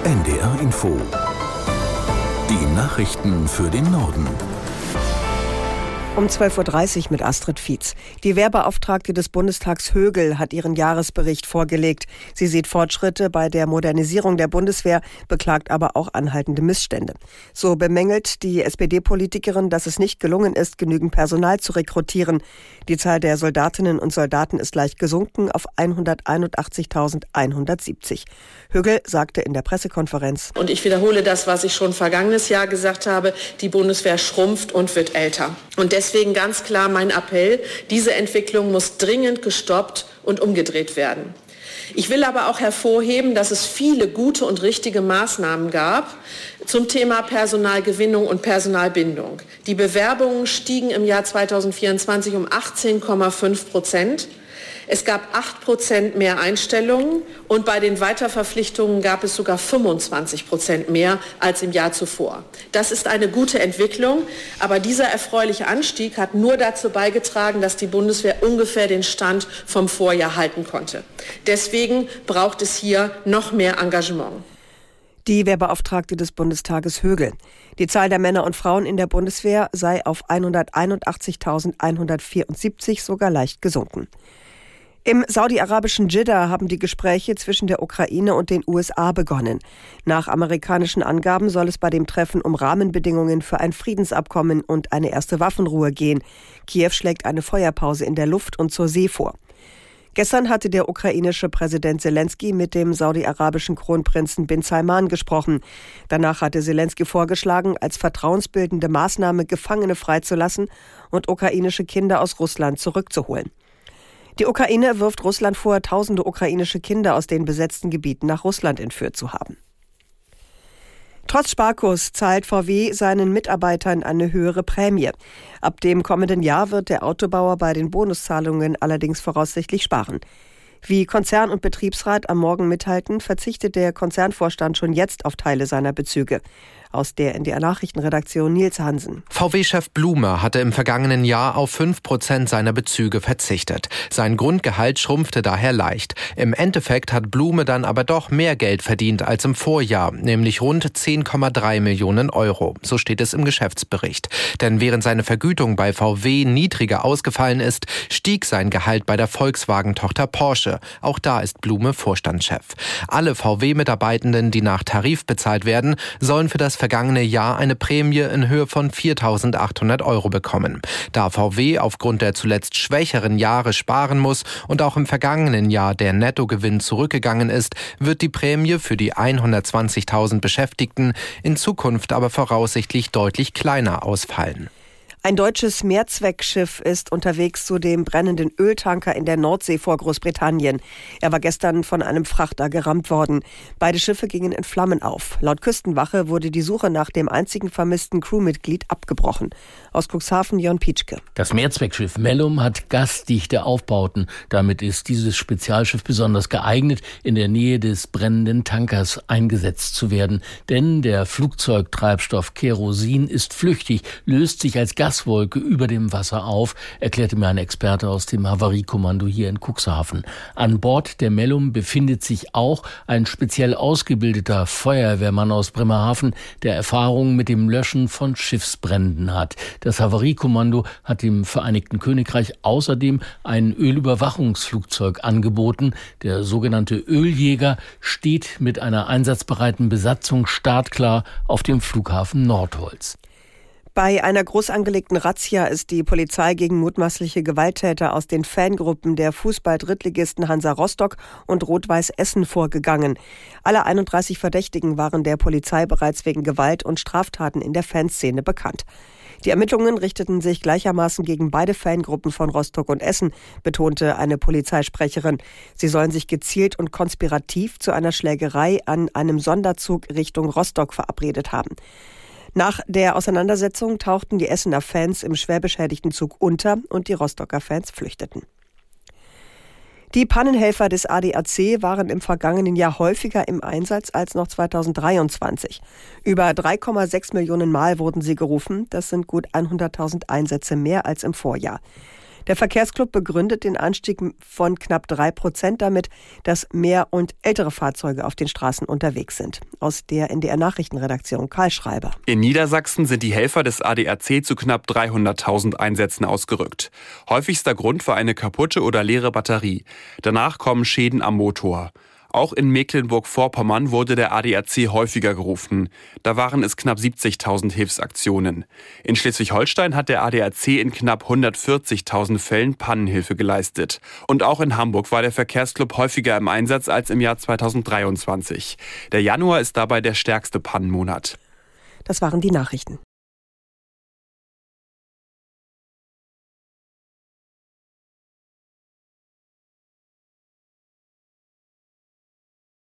NDR Info. Die Nachrichten für den Norden. Um 12.30 Uhr mit Astrid Fietz. Die Wehrbeauftragte des Bundestags Högel hat ihren Jahresbericht vorgelegt. Sie sieht Fortschritte bei der Modernisierung der Bundeswehr, beklagt aber auch anhaltende Missstände. So bemängelt die SPD-Politikerin, dass es nicht gelungen ist, genügend Personal zu rekrutieren. Die Zahl der Soldatinnen und Soldaten ist leicht gesunken auf 181.170. Högel sagte in der Pressekonferenz: Und ich wiederhole das, was ich schon vergangenes Jahr gesagt habe, die Bundeswehr schrumpft und wird älter. Und deswegen ganz klar mein Appell, diese Entwicklung muss dringend gestoppt und umgedreht werden. Ich will aber auch hervorheben, dass es viele gute und richtige Maßnahmen gab zum Thema Personalgewinnung und Personalbindung. Die Bewerbungen stiegen im Jahr 2024 um 18,5%. Es gab 8% mehr Einstellungen und bei den Weiterverpflichtungen gab es sogar 25% mehr als im Jahr zuvor. Das ist eine gute Entwicklung, aber dieser erfreuliche Anstieg hat nur dazu beigetragen, dass die Bundeswehr ungefähr den Stand vom Vorjahr halten konnte. Deswegen braucht es hier noch mehr Engagement. Die Wehrbeauftragte des Bundestages Högel. Die Zahl der Männer und Frauen in der Bundeswehr sei auf 181.174 sogar leicht gesunken. Im saudi-arabischen Dschidda haben die Gespräche zwischen der Ukraine und den USA begonnen. Nach amerikanischen Angaben soll es bei dem Treffen um Rahmenbedingungen für ein Friedensabkommen und eine erste Waffenruhe gehen. Kiew schlägt eine Feuerpause in der Luft und zur See vor. Gestern hatte der ukrainische Präsident Selenskyj mit dem saudi-arabischen Kronprinzen bin Salman gesprochen. Danach hatte Selenskyj vorgeschlagen, als vertrauensbildende Maßnahme Gefangene freizulassen und ukrainische Kinder aus Russland zurückzuholen. Die Ukraine wirft Russland vor, tausende ukrainische Kinder aus den besetzten Gebieten nach Russland entführt zu haben. Trotz Sparkurs zahlt VW seinen Mitarbeitern eine höhere Prämie. Ab dem kommenden Jahr wird der Autobauer bei den Bonuszahlungen allerdings voraussichtlich sparen. Wie Konzern und Betriebsrat am Morgen mitteilten, verzichtet der Konzernvorstand schon jetzt auf Teile seiner Bezüge. Aus der NDR-Nachrichtenredaktion Nils Hansen. VW-Chef Blume hatte im vergangenen Jahr auf 5% seiner Bezüge verzichtet. Sein Grundgehalt schrumpfte daher leicht. Im Endeffekt hat Blume dann aber doch mehr Geld verdient als im Vorjahr, nämlich rund 10,3 Millionen Euro. So steht es im Geschäftsbericht. Denn während seine Vergütung bei VW niedriger ausgefallen ist, stieg sein Gehalt bei der Volkswagen-Tochter Porsche. Auch da ist Blume Vorstandschef. Alle VW-Mitarbeitenden, die nach Tarif bezahlt werden, sollen für das vergangene Jahr eine Prämie in Höhe von 4.800 Euro bekommen. Da VW aufgrund der zuletzt schwächeren Jahre sparen muss und auch im vergangenen Jahr der Nettogewinn zurückgegangen ist, wird die Prämie für die 120.000 Beschäftigten in Zukunft aber voraussichtlich deutlich kleiner ausfallen. Ein deutsches Mehrzweckschiff ist unterwegs zu dem brennenden Öltanker in der Nordsee vor Großbritannien. Er war gestern von einem Frachter gerammt worden. Beide Schiffe gingen in Flammen auf. Laut Küstenwache wurde die Suche nach dem einzigen vermissten Crewmitglied abgebrochen. Aus Cuxhaven, Jörn Pietschke. Das Mehrzweckschiff Mellum hat gasdichte Aufbauten. Damit ist dieses Spezialschiff besonders geeignet, in der Nähe des brennenden Tankers eingesetzt zu werden. Denn der Flugzeugtreibstoff Kerosin ist flüchtig, löst sich als Gaswolke über dem Wasser auf, erklärte mir ein Experte aus dem Havariekommando hier in Cuxhaven. An Bord der Mellum befindet sich auch ein speziell ausgebildeter Feuerwehrmann aus Bremerhaven, der Erfahrung mit dem Löschen von Schiffsbränden hat. Das Havariekommando hat dem Vereinigten Königreich außerdem ein Ölüberwachungsflugzeug angeboten. Der sogenannte Öljäger steht mit einer einsatzbereiten Besatzung startklar auf dem Flughafen Nordholz. Bei einer groß angelegten Razzia ist die Polizei gegen mutmaßliche Gewalttäter aus den Fangruppen der Fußball-Drittligisten Hansa Rostock und Rot-Weiß Essen vorgegangen. Alle 31 Verdächtigen waren der Polizei bereits wegen Gewalt und Straftaten in der Fanszene bekannt. Die Ermittlungen richteten sich gleichermaßen gegen beide Fangruppen von Rostock und Essen, betonte eine Polizeisprecherin. Sie sollen sich gezielt und konspirativ zu einer Schlägerei an einem Sonderzug Richtung Rostock verabredet haben. Nach der Auseinandersetzung tauchten die Essener Fans im schwer beschädigten Zug unter und die Rostocker Fans flüchteten. Die Pannenhelfer des ADAC waren im vergangenen Jahr häufiger im Einsatz als noch 2023. Über 3,6 Millionen Mal wurden sie gerufen. Das sind gut 100.000 Einsätze mehr als im Vorjahr. Der Verkehrsclub begründet den Anstieg von knapp 3% damit, dass mehr und ältere Fahrzeuge auf den Straßen unterwegs sind. Aus der NDR-Nachrichtenredaktion Karl Schreiber. In Niedersachsen sind die Helfer des ADAC zu knapp 300.000 Einsätzen ausgerückt. Häufigster Grund war eine kaputte oder leere Batterie. Danach kommen Schäden am Motor. Auch in Mecklenburg-Vorpommern wurde der ADAC häufiger gerufen. Da waren es knapp 70.000 Hilfsaktionen. In Schleswig-Holstein hat der ADAC in knapp 140.000 Fällen Pannenhilfe geleistet. Und auch in Hamburg war der Verkehrsclub häufiger im Einsatz als im Jahr 2023. Der Januar ist dabei der stärkste Pannenmonat. Das waren die Nachrichten.